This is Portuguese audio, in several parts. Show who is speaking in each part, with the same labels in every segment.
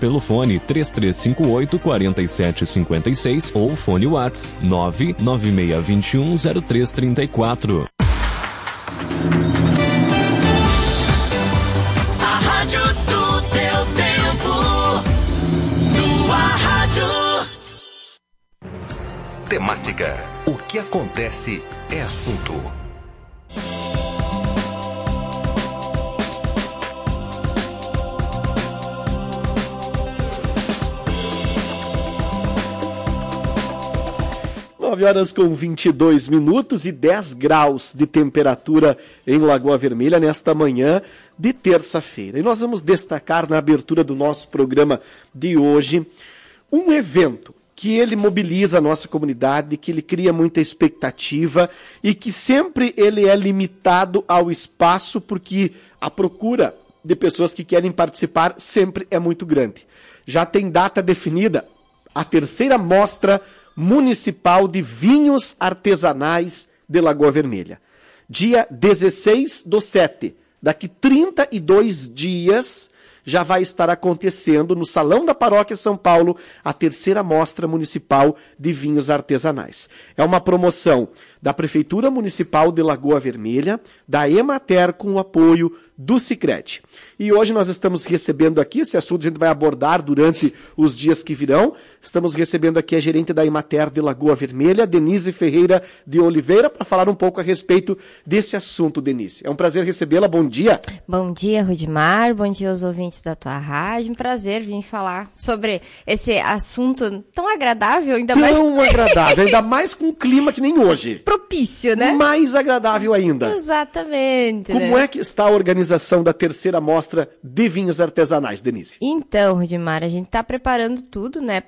Speaker 1: pelo fone 3358-4756 ou fone Whats 996210334.
Speaker 2: A rádio do teu tempo, tua rádio.
Speaker 3: Temática. O que acontece é assunto.
Speaker 4: Horas com 22 minutos e 10 graus de temperatura em Lagoa Vermelha nesta manhã de terça-feira. E nós vamos destacar na abertura do nosso programa de hoje um evento que ele mobiliza a nossa comunidade, que ele cria muita expectativa e que sempre ele é limitado ao espaço porque a procura de pessoas que querem participar sempre é muito grande. Já tem data definida, a terceira mostra municipal de vinhos artesanais de Lagoa Vermelha. Dia 16/7, daqui 32 dias, já vai estar acontecendo no Salão da Paróquia São Paulo a terceira mostra municipal de vinhos artesanais. É uma promoção da Prefeitura Municipal de Lagoa Vermelha, da Emater, com o apoio do Sicredi. E hoje nós estamos recebendo aqui, esse assunto a gente vai abordar durante os dias que virão, estamos recebendo aqui a gerente da Emater de Lagoa Vermelha, Denise Ferreira de Oliveira, para falar um pouco a respeito desse assunto, Denise. É um prazer recebê-la, bom dia.
Speaker 5: Bom dia, Rudimar, bom dia aos ouvintes da tua rádio, um prazer vir falar sobre esse assunto tão agradável, ainda
Speaker 4: mais com um clima que nem hoje.
Speaker 5: Propício, né?
Speaker 4: Mais agradável ainda.
Speaker 5: Exatamente.
Speaker 4: Como é que está a organização da terceira mostra de vinhos artesanais, Denise?
Speaker 5: Então, Rudimar, a gente está preparando tudo, né,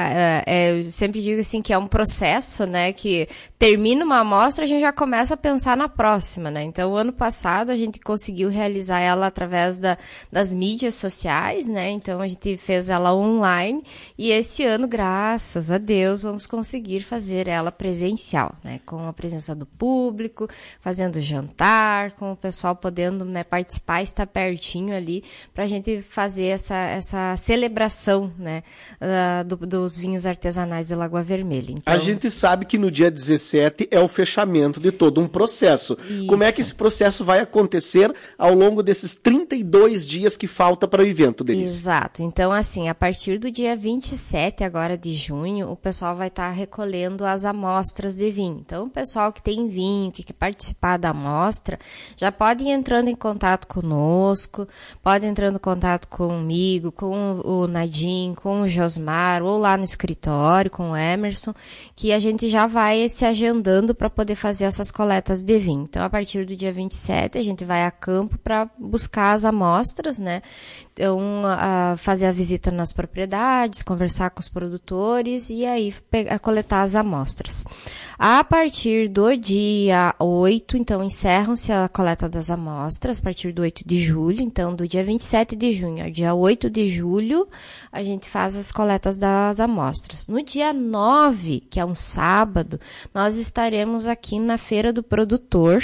Speaker 5: eu sempre digo assim que é um processo, né, que termina uma amostra, a gente já começa a pensar na próxima, né, então o ano passado a gente conseguiu realizar ela através das mídias sociais, né, então a gente fez ela online e esse ano, graças a Deus, vamos conseguir fazer ela presencial, né, com a presença do público, fazendo jantar, com o pessoal podendo, né, participar, estar pertinho ali, para a gente fazer essa celebração, né, dos vinhos artesanais de Lagoa Vermelha. Então,
Speaker 4: a gente sabe que no dia 17 é o fechamento de todo um processo.
Speaker 5: Isso.
Speaker 4: Como é que esse processo vai acontecer ao longo desses 32 dias que falta para o evento, Denise?
Speaker 5: Exato. Então, assim, a partir do dia 27 agora de junho, o pessoal vai estar recolhendo as amostras de vinho. Então, o pessoal que tem vinho, que quer participar da amostra, já pode ir entrando em contato conosco, pode ir entrando em contato comigo, com o Nadim, com o Josmar, ou lá no escritório, com o Emerson, que a gente já vai se agendando para poder fazer essas coletas de vinho. Então, a partir do dia 27, a gente vai a campo para buscar as amostras, né? Então, fazer a visita nas propriedades, conversar com os produtores e aí coletar as amostras. A partir do dia 8, então, encerram-se a coleta das amostras, a partir do 8 de julho. Então, do dia 27 de junho ao dia 8 de julho, a gente faz as coletas das amostras. No dia 9, que é um sábado, nós estaremos aqui na Feira do Produtor,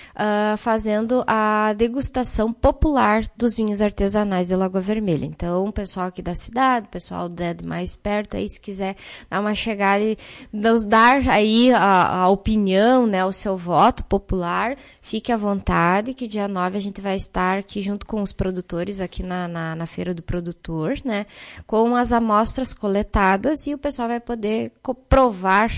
Speaker 5: fazendo a degustação popular dos vinhos artesanais de Lagoa Vermelha. Então, o pessoal aqui da cidade, o pessoal de mais perto, aí se quiser dar uma chegada e nos dar aí a opinião, né, o seu voto popular, fique à vontade, que dia 9 a gente vai estar aqui junto com os produtores aqui na Feira do Produtor, né, com as amostras coletadas e o pessoal vai poder provar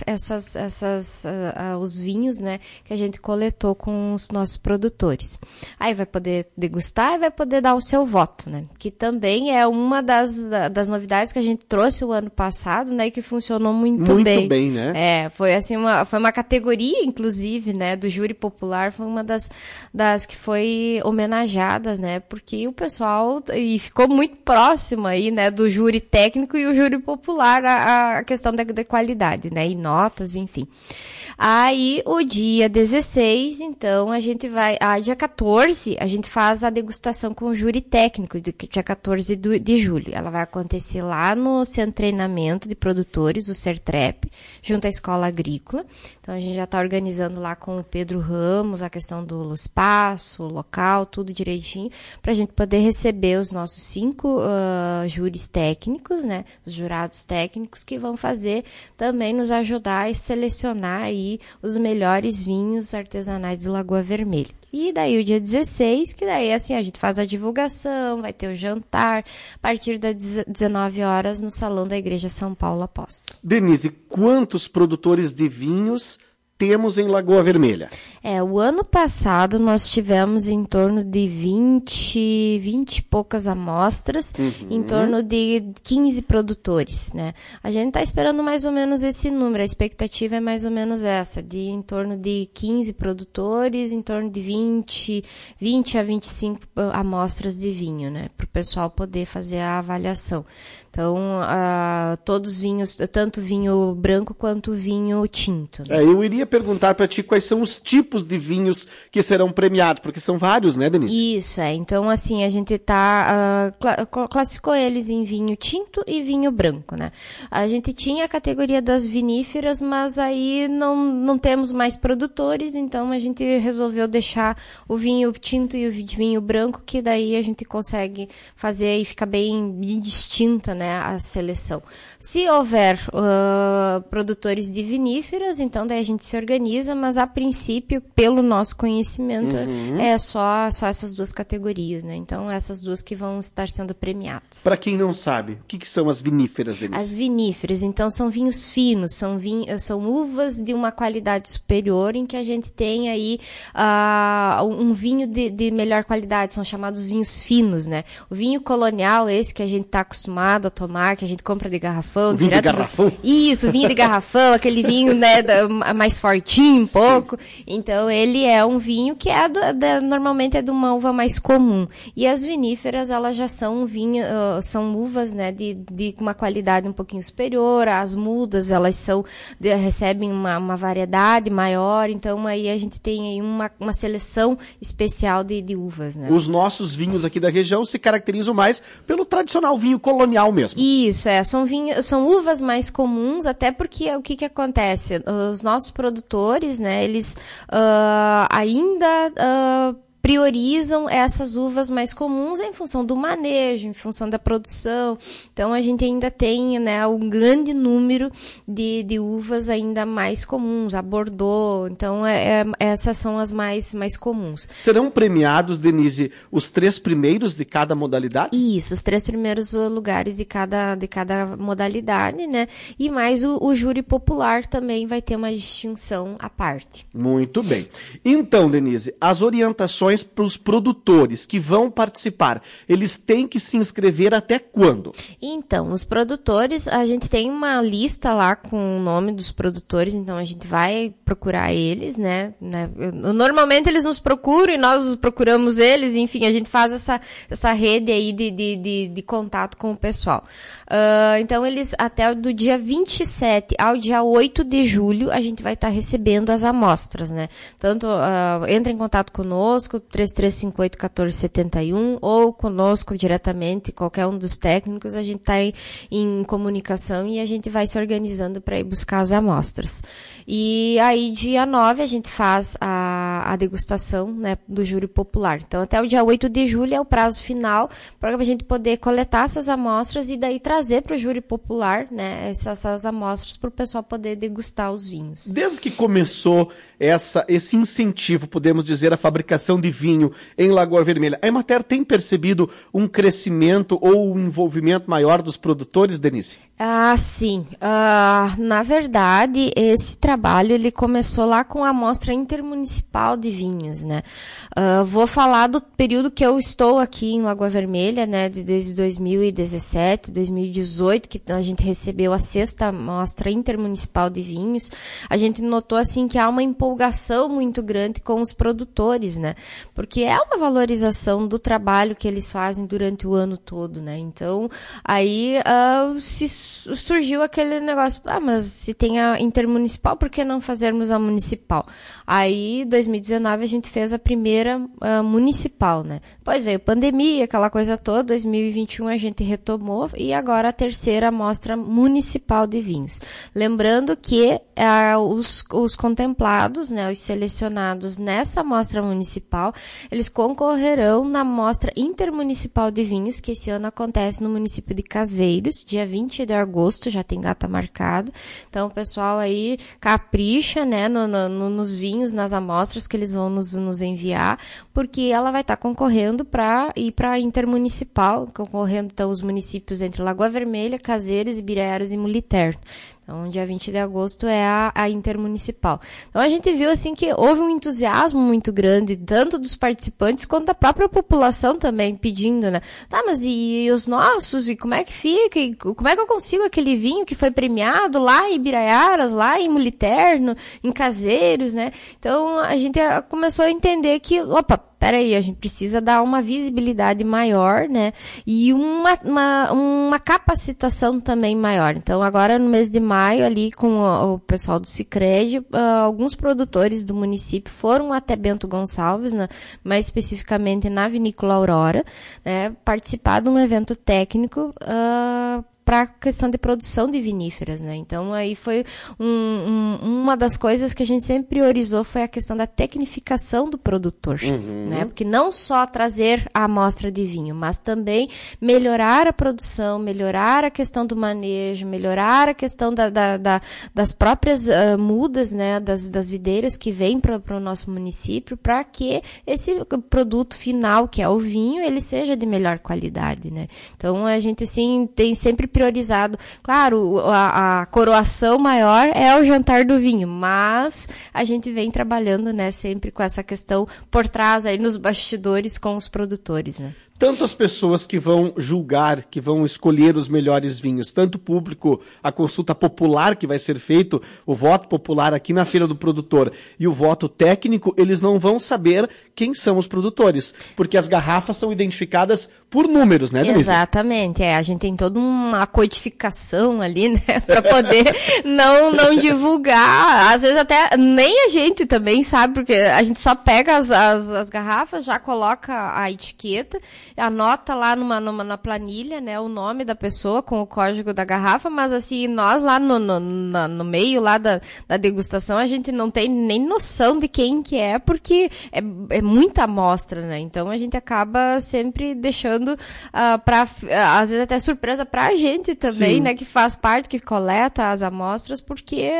Speaker 5: os vinhos, né, que a gente coletou com os nossos produtores. Aí vai poder degustar e vai poder dar o seu voto, né, que também é uma das novidades que a gente trouxe o ano passado, né, e que funcionou muito bem.
Speaker 4: Muito bem, né?
Speaker 5: Foi assim foi uma categoria, inclusive, né, do júri popular, foi uma das que foi homenageadas, né, porque o pessoal, e ficou muito próximo aí, né, do júri técnico e o júri popular, a questão da qualidade, né, e notas, enfim. Aí, o dia 16, então, a gente vai... dia 14, a gente faz a degustação com o júri técnico, dia 14 de julho. Ela vai acontecer lá no Centro de Treinamento de Produtores, o CERTREP, junto à Escola Agrícola. Então, a gente já está organizando lá com o Pedro Ramos a questão do espaço, local, tudo direitinho, para a gente poder receber os nossos 5 júris técnicos, né, os jurados técnicos que vão fazer também nos ajudar a selecionar aí os melhores vinhos artesanais de Lagoa Vermelha. E daí o dia 16, que daí assim a gente faz a divulgação, vai ter o jantar, a partir das 19 horas no Salão da Igreja São Paulo Apóstolo.
Speaker 4: Denise, quantos produtores de vinhos temos em Lagoa Vermelha?
Speaker 5: O ano passado nós tivemos em torno de 20 e poucas amostras, em torno de 15 produtores, né? A gente está esperando mais ou menos esse número, a expectativa é mais ou menos essa, de em torno de 15 produtores, em torno de 20 a 25 amostras de vinho, né? Para o pessoal poder fazer a avaliação. Então, todos vinhos, tanto vinho branco quanto vinho tinto. Né?
Speaker 4: Eu iria perguntar para ti quais são os tipos de vinhos que serão premiados, porque são vários, né, Denise?
Speaker 5: Isso, Então, assim, a gente classificou eles em vinho tinto e vinho branco, né? A gente tinha a categoria das viníferas, mas aí não temos mais produtores, então a gente resolveu deixar o vinho tinto e o vinho branco, que daí a gente consegue fazer e fica bem distinta, né, a seleção. Se houver produtores de viníferas, então daí a gente se organiza, mas a princípio, pelo nosso conhecimento, é só essas 2 categorias, né? Então, essas 2 que vão estar sendo premiadas.
Speaker 4: Para quem não sabe, o que são as viníferas, Denise?
Speaker 5: As viníferas, então, são vinhos finos, são uvas de uma qualidade superior, em que a gente tem aí um vinho de melhor qualidade, são chamados vinhos finos, né? O vinho colonial, esse que a gente está acostumado a tomar, que a gente compra de garrafão.
Speaker 4: Vinho de garrafão?
Speaker 5: Isso, vinho de garrafão, aquele vinho, né, mais fortinho um pouco. Então, ele é um vinho que normalmente é de uma uva mais comum. E as viníferas, elas já são são uvas, né, de uma qualidade um pouquinho superior. As mudas, elas recebem uma variedade maior. Então, aí a gente tem aí uma seleção especial de uvas, né?
Speaker 4: Os nossos vinhos aqui da região se caracterizam mais pelo tradicional vinho colonial mesmo.
Speaker 5: Isso, são uvas mais comuns, até porque o que acontece? Os nossos produtores, né, eles ainda priorizam essas uvas mais comuns em função do manejo, em função da produção. Então, a gente ainda tem, né, um grande número de uvas ainda mais comuns, a Bordeaux. Então, essas são as mais comuns.
Speaker 4: Serão premiados, Denise, os 3 primeiros de cada modalidade?
Speaker 5: Isso, os 3 primeiros lugares de cada modalidade, né? E mais o júri popular também vai ter uma distinção à parte.
Speaker 4: Muito bem. Então, Denise, as orientações para os produtores que vão participar, eles têm que se inscrever até quando?
Speaker 5: Então, os produtores, a gente tem uma lista lá com o nome dos produtores, então a gente vai procurar eles, né? Normalmente eles nos procuram e nós procuramos eles, enfim, a gente faz essa rede aí de contato com o pessoal. Então, eles, até do dia 27 ao dia 8 de julho, a gente vai estar recebendo as amostras, né? Tanto, entra em contato conosco, 3358-1471, ou conosco diretamente, qualquer um dos técnicos, a gente está em comunicação e a gente vai se organizando para ir buscar as amostras. E aí, dia 9, a gente faz a degustação, né, do júri popular. Então, até o dia 8 de julho é o prazo final para a gente poder coletar essas amostras e daí trazer para o júri popular, né, essas amostras para o pessoal poder degustar os vinhos.
Speaker 4: Desde que começou esse incentivo, podemos dizer, a fabricação de vinho em Lagoa Vermelha, a Emater tem percebido um crescimento ou um envolvimento maior dos produtores, Denise?
Speaker 5: Sim. Na verdade, esse trabalho ele começou lá com a Amostra Intermunicipal de Vinhos, né? Vou falar do período que eu estou aqui em Lagoa Vermelha, né? Desde 2017, 2018, que a gente recebeu a 6ª Amostra Intermunicipal de Vinhos. A gente notou, assim, que há uma empolgação muito grande com os produtores, né? Porque é uma valorização do trabalho que eles fazem durante o ano todo, né? Então, aí se surgiu aquele negócio, mas se tem a intermunicipal, por que não fazermos a municipal? Aí, em 2019, a gente fez a primeira municipal, né? Depois veio pandemia, aquela coisa toda, 2021 a gente retomou, e agora a terceira mostra municipal de vinhos. Lembrando que os contemplados, né, os selecionados nessa mostra municipal, eles concorrerão na mostra intermunicipal de vinhos, que esse ano acontece no município de Caseiros, dia 20 de agosto, já tem data marcada. Então, o pessoal aí capricha, né, nos vinhos, nas amostras que eles vão nos enviar, porque ela vai estar concorrendo para ir para a intermunicipal, concorrendo então os municípios entre Lagoa Vermelha, Caseiros, Ibiraiaras e Muliterno. Então, dia 20 de agosto é a intermunicipal. Então, a gente viu, assim, que houve um entusiasmo muito grande, tanto dos participantes quanto da própria população também, pedindo, né? Tá, mas e os nossos? E como é que fica? E como é que eu consigo aquele vinho que foi premiado lá em Ibiraiaras, lá em Muliterno, em Caseiros, né? Então, a gente começou a entender que, peraí, a gente precisa dar uma visibilidade maior, né? E uma capacitação também maior. Então, agora no mês de maio, ali com o pessoal do Sicredi, alguns produtores do município foram até Bento Gonçalves, mais especificamente na Vinícola Aurora, né? Participar de um evento técnico para a questão de produção de viníferas, né? Então, aí foi uma das coisas que a gente sempre priorizou foi a questão da tecnificação do produtor, né? Porque não só trazer a amostra de vinho, mas também melhorar a produção, melhorar a questão do manejo, melhorar a questão das próprias mudas, né? Das videiras que vêm para o nosso município, para que esse produto final, que é o vinho, ele seja de melhor qualidade, né? Então, a gente, assim, tem sempre priorizado. Claro, a coroação maior é o jantar do vinho, mas a gente vem trabalhando, né, sempre com essa questão por trás aí nos bastidores com os produtores, né?
Speaker 4: Tanto as pessoas que vão julgar, que vão escolher os melhores vinhos, tanto o público, a consulta popular que vai ser feito, o voto popular aqui na Feira do Produtor e o voto técnico, eles não vão saber quem são os produtores, porque as garrafas são identificadas por números, né, Denise?
Speaker 5: Exatamente, a gente tem toda uma codificação ali, né, para poder não divulgar, às vezes até nem a gente também sabe, porque a gente só pega as garrafas, já coloca a etiqueta, anota lá na planilha, né, o nome da pessoa com o código da garrafa, mas assim, nós lá no meio lá da degustação, a gente não tem nem noção de quem que é, porque é muita amostra, né, então a gente acaba sempre deixando às vezes até surpresa pra gente também, sim, né, que faz parte, que coleta as amostras, porque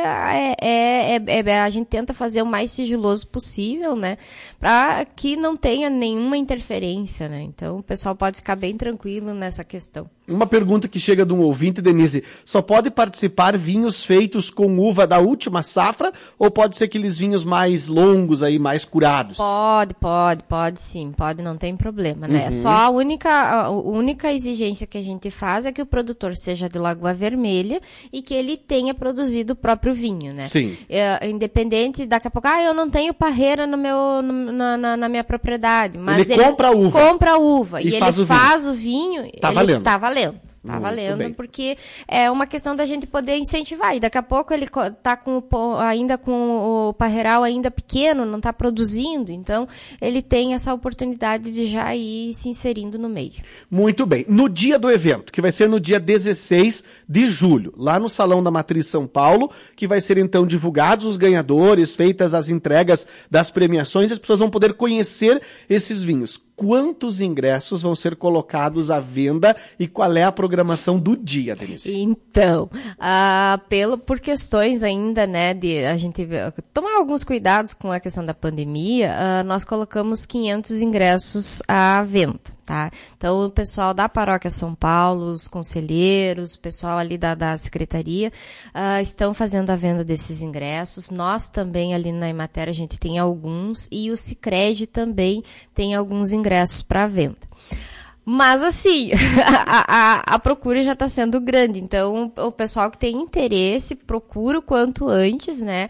Speaker 5: a gente tenta fazer o mais sigiloso possível, né, pra que não tenha nenhuma interferência, né, então o pessoal pode ficar bem tranquilo nessa questão.
Speaker 4: Uma pergunta que chega de um ouvinte, Denise, só pode participar vinhos feitos com uva da última safra ou pode ser aqueles vinhos mais longos aí, mais curados?
Speaker 5: Pode sim, não tem problema, né? Só a única exigência que a gente faz é que o produtor seja de Lagoa Vermelha e que ele tenha produzido o próprio vinho, né?
Speaker 4: Sim.
Speaker 5: Independente, daqui a pouco, eu não tenho parreira na minha propriedade, mas
Speaker 4: ele compra a uva
Speaker 5: e ele faz o vinho,
Speaker 4: tá valendo.
Speaker 5: Tá valendo, porque é uma questão da gente poder incentivar. E daqui a pouco ele tá ainda com o parreiral ainda pequeno, não tá produzindo, então ele tem essa oportunidade de já ir se inserindo no meio.
Speaker 4: Muito bem. No dia do evento, que vai ser no dia 16 de julho, lá no Salão da Matriz São Paulo, que vai ser então divulgados os ganhadores, feitas as entregas das premiações, as pessoas vão poder conhecer esses vinhos. Quantos ingressos vão ser colocados à venda e qual é a programação do dia, Denise?
Speaker 5: Então, por questões ainda, né, de a gente tomar alguns cuidados com a questão da pandemia, nós colocamos 500 ingressos à venda, tá? Então, o pessoal da Paróquia São Paulo, os conselheiros, o pessoal ali da secretaria, estão fazendo a venda desses ingressos. Nós também, ali na Emater, a gente tem alguns, e o Sicredi também tem alguns ingressos para venda. Mas, assim, a procura já está sendo grande. Então, o pessoal que tem interesse, procura o quanto antes, né?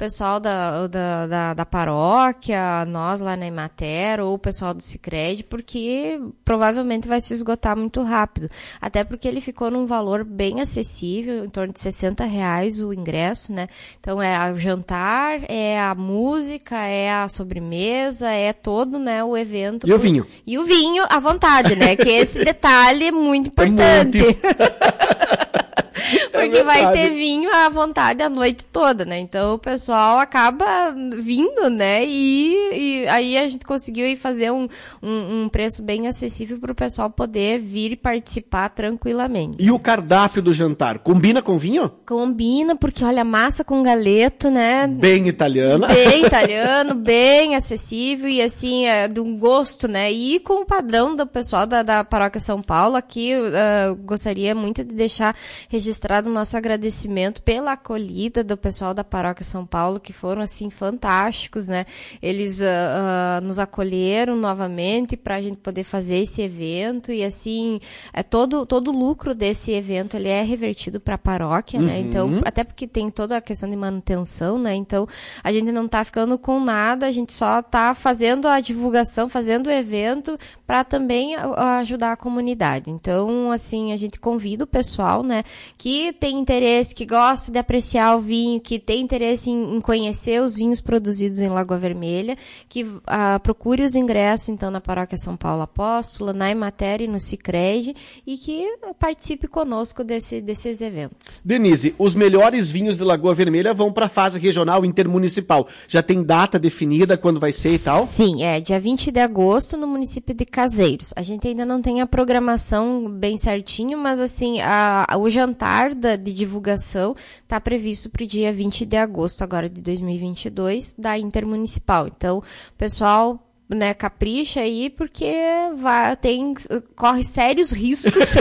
Speaker 5: pessoal da paróquia, nós lá na Emater, ou o pessoal do Sicredi, porque provavelmente vai se esgotar muito rápido. Até porque ele ficou num valor bem acessível, em torno de R$60 o ingresso, né? Então é o jantar, é a música, é a sobremesa, é todo, né, o evento.
Speaker 4: E o vinho.
Speaker 5: E o vinho à vontade, né? Que esse detalhe é muito importante. Porque vai ter vinho à vontade a noite toda, né? Então o pessoal acaba vindo, né? E aí a gente conseguiu aí fazer um preço bem acessível para o pessoal poder vir e participar tranquilamente.
Speaker 4: E o cardápio do jantar, combina com vinho?
Speaker 5: Combina, porque olha, massa com galeto, né?
Speaker 4: Bem italiana.
Speaker 5: Bem italiano, bem acessível e assim, de um gosto, né? E com o padrão do pessoal da Paróquia São Paulo, aqui gostaria muito de deixar registrado o nosso agradecimento pela acolhida do pessoal da Paróquia São Paulo, que foram assim fantásticos, né? Eles nos acolheram novamente para a gente poder fazer esse evento e assim, todo o lucro desse evento ele é revertido para a paróquia, né? Então, até porque tem toda a questão de manutenção, né? Então, a gente não tá ficando com nada, a gente só tá fazendo a divulgação, fazendo o evento para também ajudar a comunidade. Então, assim, a gente convida o pessoal, né, que tem interesse, que gosta de apreciar o vinho, que tem interesse em conhecer os vinhos produzidos em Lagoa Vermelha, que procure os ingressos, então, na Paróquia São Paulo Apóstola, na Emater e no Sicredi, e que participe conosco desses eventos.
Speaker 4: Denise, os melhores vinhos de Lagoa Vermelha vão para a fase regional intermunicipal. Já tem data definida quando vai ser e tal?
Speaker 5: Sim, dia 20 de agosto no município de Caseiros. A gente ainda não tem a programação bem certinho, mas assim, o jantar de divulgação está previsto para o dia 20 de agosto agora de 2022 da Intermunicipal. Então, pessoal, né, capricha aí, porque corre sérios riscos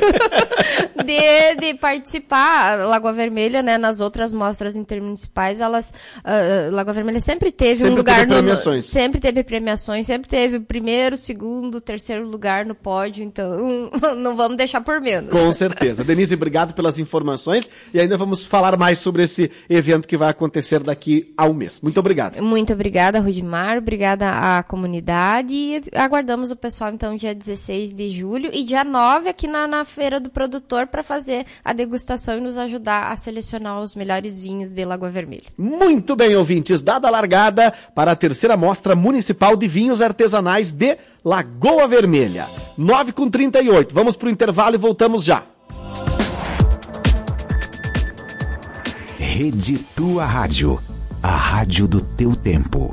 Speaker 5: de participar. Lagoa Vermelha, né, nas outras mostras intermunicipais, Lagoa Vermelha sempre teve um lugar sempre teve premiações, sempre teve o primeiro, segundo, terceiro lugar no pódio, então não vamos deixar por menos.
Speaker 4: Com certeza. Denise, obrigado pelas informações e ainda vamos falar mais sobre esse evento que vai acontecer daqui a um mês. Muito obrigado.
Speaker 5: Muito obrigada, Rudimar, obrigada à comunidade e aguardamos o pessoal então dia 16 de julho e dia 9 aqui na Feira do Produtor para fazer a degustação e nos ajudar a selecionar os melhores vinhos de Lagoa Vermelha.
Speaker 4: Muito bem, ouvintes, dada a largada para a terceira mostra municipal de vinhos artesanais de Lagoa Vermelha. 9h38, vamos para o intervalo e voltamos já.
Speaker 6: Rede Tua Rádio, a rádio do teu tempo.